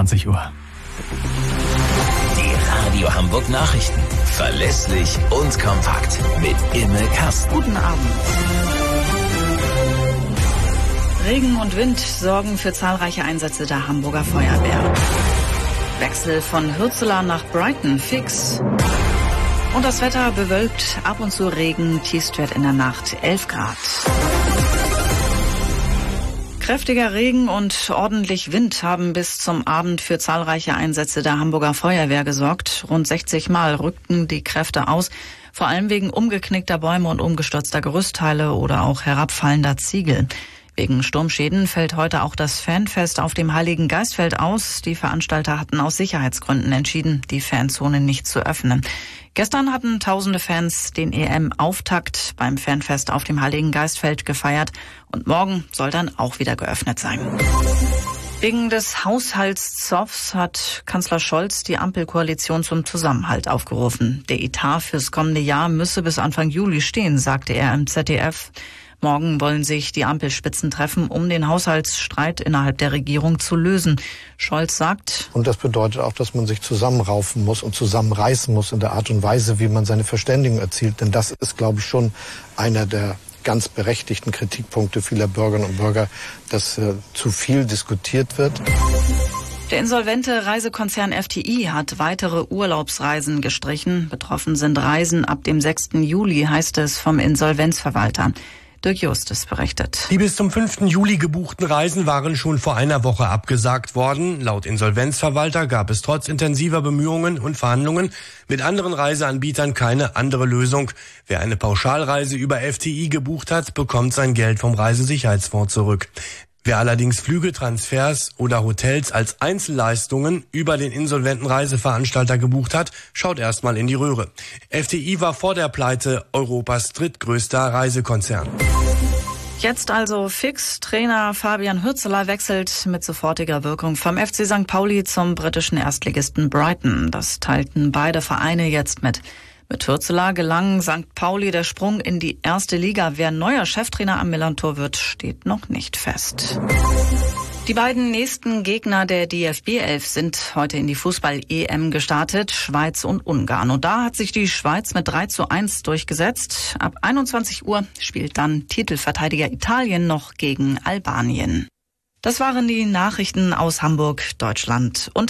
20 Uhr. Die Radio Hamburg Nachrichten. Verlässlich und kompakt. Mit Imme Kasten. Guten Abend. Regen und Wind sorgen für zahlreiche Einsätze der Hamburger Feuerwehr. Wechsel von Hürzelar nach Brighton fix. Und das Wetter bewölkt, ab und zu Regen, Tiefstwert in der Nacht 11 Grad. Kräftiger Regen und ordentlich Wind haben bis zum Abend für zahlreiche Einsätze der Hamburger Feuerwehr gesorgt. Rund 60 Mal rückten die Kräfte aus, vor allem wegen umgeknickter Bäume und umgestürzter Gerüstteile oder auch herabfallender Ziegel. Wegen Sturmschäden fällt heute auch das Fanfest auf dem Heiligen Geistfeld aus. Die Veranstalter hatten aus Sicherheitsgründen entschieden, die Fanzone nicht zu öffnen. Gestern hatten tausende Fans den EM-Auftakt beim Fanfest auf dem Heiligen Geistfeld gefeiert und morgen soll dann auch wieder geöffnet sein. Wegen des Haushaltszoffs hat Kanzler Scholz die Ampelkoalition zum Zusammenhalt aufgerufen. Der Etat fürs kommende Jahr müsse bis Anfang Juli stehen, sagte er im ZDF. Morgen wollen sich die Ampelspitzen treffen, um den Haushaltsstreit innerhalb der Regierung zu lösen. Scholz sagt: Und das bedeutet auch, dass man sich zusammenraufen muss und zusammenreißen muss in der Art und Weise, wie man seine Verständigung erzielt. Denn das ist, glaube ich, schon einer der ganz berechtigten Kritikpunkte vieler Bürgerinnen und Bürger, dass zu viel diskutiert wird. Der insolvente Reisekonzern FTI hat weitere Urlaubsreisen gestrichen. Betroffen sind Reisen ab dem 6. Juli, heißt es vom Insolvenzverwalter. Dirk Justus berichtet. Die bis zum 5. Juli gebuchten Reisen waren schon vor einer Woche abgesagt worden. Laut Insolvenzverwalter gab es trotz intensiver Bemühungen und Verhandlungen mit anderen Reiseanbietern keine andere Lösung. Wer eine Pauschalreise über FTI gebucht hat, bekommt sein Geld vom Reisesicherheitsfonds zurück. Wer allerdings Flüge, Transfers oder Hotels als Einzelleistungen über den insolventen Reiseveranstalter gebucht hat, schaut erstmal in die Röhre. FTI war vor der Pleite Europas drittgrößter Reisekonzern. Jetzt also fix. Trainer Fabian Hürzelar wechselt mit sofortiger Wirkung vom FC St. Pauli zum britischen Erstligisten Brighton. Das teilten beide Vereine jetzt mit. Mit Hürzelar gelang St. Pauli der Sprung in die erste Liga. Wer neuer Cheftrainer am Millerntor wird, steht noch nicht fest. Die beiden nächsten Gegner der DFB-11 sind heute in die Fußball-EM gestartet, Schweiz und Ungarn. Und da hat sich die Schweiz mit 3:1 durchgesetzt. Ab 21 Uhr spielt dann Titelverteidiger Italien noch gegen Albanien. Das waren die Nachrichten aus Hamburg, Deutschland und